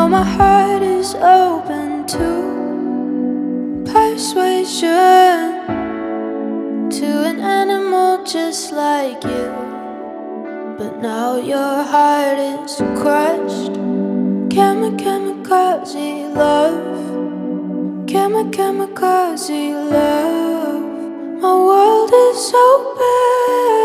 Now my heart is open to persuasion, to an animal just like you. But now your heart is crushed. Kamikaze love, kamikaze love. My world is open.